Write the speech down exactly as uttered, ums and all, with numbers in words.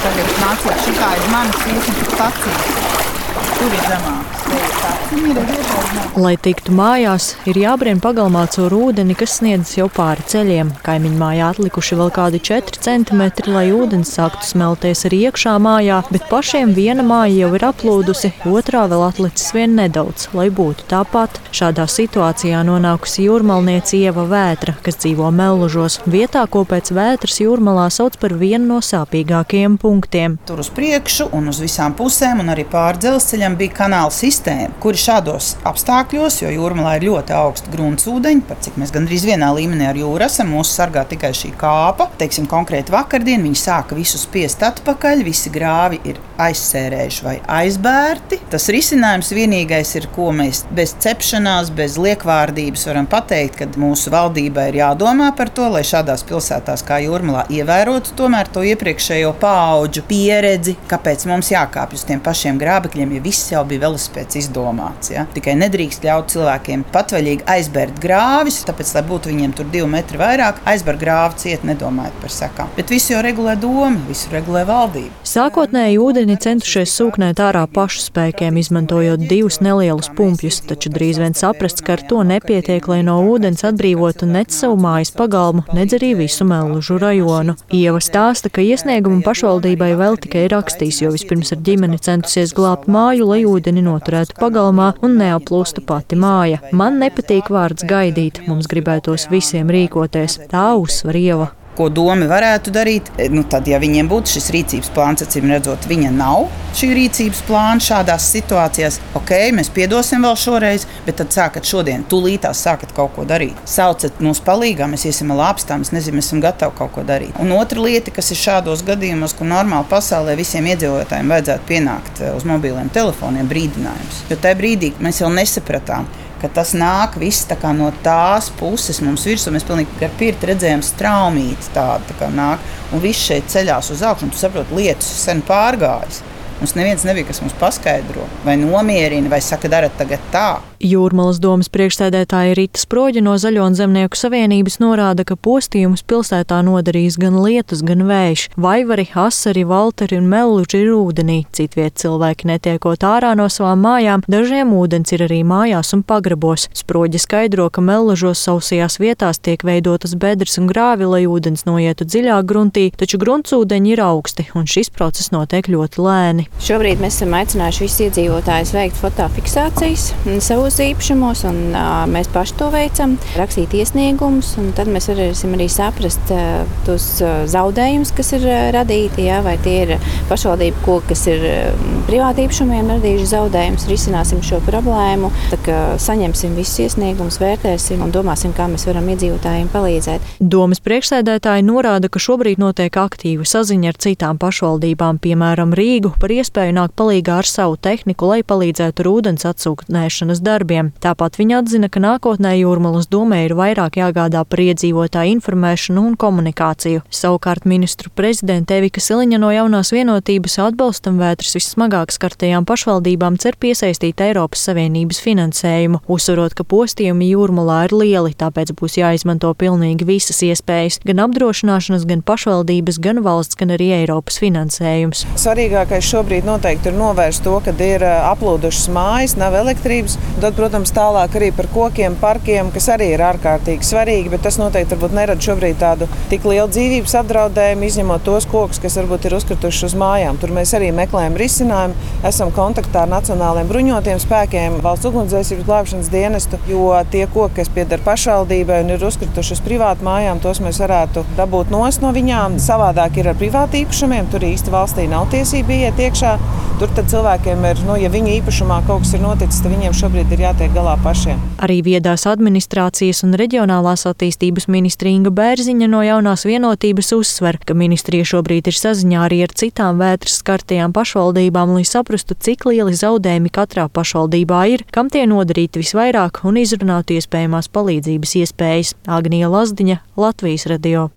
tagad nāciet šitā aiz manis iesim pēc stacijas. Tur ir zemāks. Lai tiktu mājās, ir jābrien pagalmā caur ūdeni, kas sniedzas jau pāri ceļiem. Kaimiņu mājā atlikuši vēl kādi četri centimetri, lai ūdens sāktu smelties arī iekšā mājā, bet pašiem viena māja jau ir aplūdusi, otrā vēl atlicis vien nedaudz, lai būtu tāpat. Šādā situācijā nonākusi jūrmalniece Ieva Vētra, kas dzīvo Mellužos, vietā, ko pēc Vētras Jūrmalā sauc par vienu no sāpīgākajiem punktiem. Tur uz priekšu un uz visām pusēm un arī pāri dzelzceļam bija kanāla sistēma, kuri šādos apstākļos, jo Jūrmalā ir ļoti augsta gruntsūdeņi, par cik mēs gandrīz vienā līmenī ar jūru esam, mūs sargā tikai šī kāpa. Teiksim, konkrēti vakardien viņi sāka visu spiest atpakaļ, visi grāvi ir aizsērējuši vai aizbērti. Tas risinājums vienīgais ir, ko mēs bez cepšanās, bez liekvārdības varam pateikt, kad mūsu valdībai ir jādomā par to, lai šādās pilsētās kā Jūrmalā ievērotu tomēr to iepriekšējo paudžu pieredzi, kāpēc mums jākāpj uz tiem pašiem grābekļiem, ja viss jau bija velospēds izdomāts. Ja? Tikai nedrīkst ļaut cilvēkiem patvaļīgi aizbērt grāvis, tāpēc, lai būtu viņiem tur divi metri vairāk, aizbērt grāvi ciet, nedomājot par sekām. Bet visu jau regulē doma, visu regulē valdība. Sākotnēji ūdeni centušies sūknēt ārā pašu spēkiem, izmantojot divus nelielus pumpjus, taču drīz vien saprasts, ka ar to nepietiek, lai no ūdens atbrīvotu nec savu mājas pagalmu, nedz arī visu Mellužu rajonu. Ieva stāsta, ka iesniegumu pašvaldībai vēl tikai rakstīs, jo vispirms ar ģimeni centusies glābt māju, lai ūdeni noturētu pagalmā un neaplūstu pati māja. Man nepatīk vārds gaidīt, mums gribētos visiem rīkoties. Tā uzsver Ieva. Ko doma varētu darīt, nu tad, ja viņiem būtu šis rīcības plāns, acīm redzot, viņa nav šī rīcības plāna šādās situācijās. Ok, mēs piedosim vēl šoreiz, bet tad sākat šodien, tūlītās sākat kaut ko darīt. Saucat mūs palīgā, mēs iesim lāpstā, mēs nezinu, mēs esam gatavi kaut ko darīt. Un otra lieta, kas ir šādos gadījumos, kur normāli pasaulē visiem iedzīvotājiem vajadzētu pienākt uz mobiliem telefoniem brīdinājums. Jo tajā brīdī mēs jau nesapratām, ka tas nāk viss tā kā no tās puses mums virsū. Mēs pilnīgi ar pirti redzējām straumīti tādu tā kā nāk, un viss šeit ceļās uz augšu, un tu saproti, lietas sen pārgājas. Mums neviens nebija, kas mums paskaidro, vai nomierina, vai saka, darat tagad tā. Jūrmalas domas priekšsēdētāja Rita Sproģe no Zaļo un Zemnieku savienības norāda, ka postījumus pilsētā nodarīs gan lietus, gan vējš. Vaivari, Asari, Valteri un Melluži ir ūdenī. Citviet cilvēki netiekot ārā no savām mājām, dažiem ūdens ir arī mājās un pagrabos. Sproģe skaidro, ka Mellužos sausajās vietās tiek veidotas bedres un grāvi, lai ūdens noietu dziļāk gruntī, taču gruntsūdeņi ir augsti, un šis process notiek ļoti lēni. Šobrīd mēs esam aicinājuši visus iedzīvotājus veikt fotofiksācijas savos īpašumos, un uh, mēs paši to veicam, rakstīt iesniegumus, un tad mēs varēsim arī saprast uh, tos uh, zaudējumus, kas ir uh, radīti, jā, vai tie ir pašvaldību koki, kas ir uh, privāti īpašumiem radījuši zaudējumus, risināsim šo problēmu, tā kā saņemsim visus iesniegumus, vērtēsim un domāsim, kā mēs varam iedzīvotājiem palīdzēt. Domas priekšsēdētāji norāda, ka šobrīd notiek aktīva saziņa ar citām pašvaldībām, piemēram Rīgu, par iespēju nākt palīgā ar savu tehniku, lai palīdzētu ar ūdens atsūknēšanas darbiem. Tāpat viņa atzina, ka nākotnē Jūrmalas domē ir vairāk jāgādā par iedzīvotāju informēšanu un komunikāciju. Savukārt ministru prezidente Evika Siliņa no Jaunās vienotības atbalstam Vētras vissmagāk skartajām pašvaldībām cer piesaistīt Eiropas Savienības finansējumu, uzsverot, ka postījumi Jūrmalā ir lieli, tāpēc būs jāizmanto pilnīgi visas iespējas, gan apdrošināšanas, gan pašvaldības, gan valsts, gan arī Eiropas finansējums. Svarīgākais šobrīd noteikti ir novērst to, kad ir aplūdušas mājas, nav elektrības. Tad, protams, tālāk arī par kokiem, parkiem, kas arī ir ārkārtīgi svarīgi, bet tas noteikti varbūt nerada šobrīd tādu tik lielu dzīvības apdraudējumu, izņemot tos kokus, kas varbūt ir uzkrituši uz mājām. Tur mēs arī meklējam risinājumu, esam kontaktā ar nacionāliem bruņotiem spēkiem, valsts ugunsdzēsības glābšanas dienestu, jo tie koki, kas pieder pašvaldībai un ir uzkrituši uz privātu mājām, tos mēs varētu dabūt nost no viņām. Savādāk ir ar privātu īpašumiem, tur īsti valstī nav tiesība iet iekšā. Tur tad cilvēkiem ir, nu, ja viņu īpašumā kaut kas ir noticis, tad viņiem šobrīd ir jātiek galā pašiem. Arī viedās administrācijas un reģionālās attīstības ministre Inga Bērziņa no Jaunās vienotības uzsver, ka ministrija šobrīd ir saziņā arī ar citām Vētras skartajām pašvaldībām, lai saprastu, cik lieli zaudējumi katrā pašvaldībā ir, kam tie nodarīti visvairāk un izrunātu iespējamās palīdzības iespējas. Agnija Lazdiņa, Latvijas radio.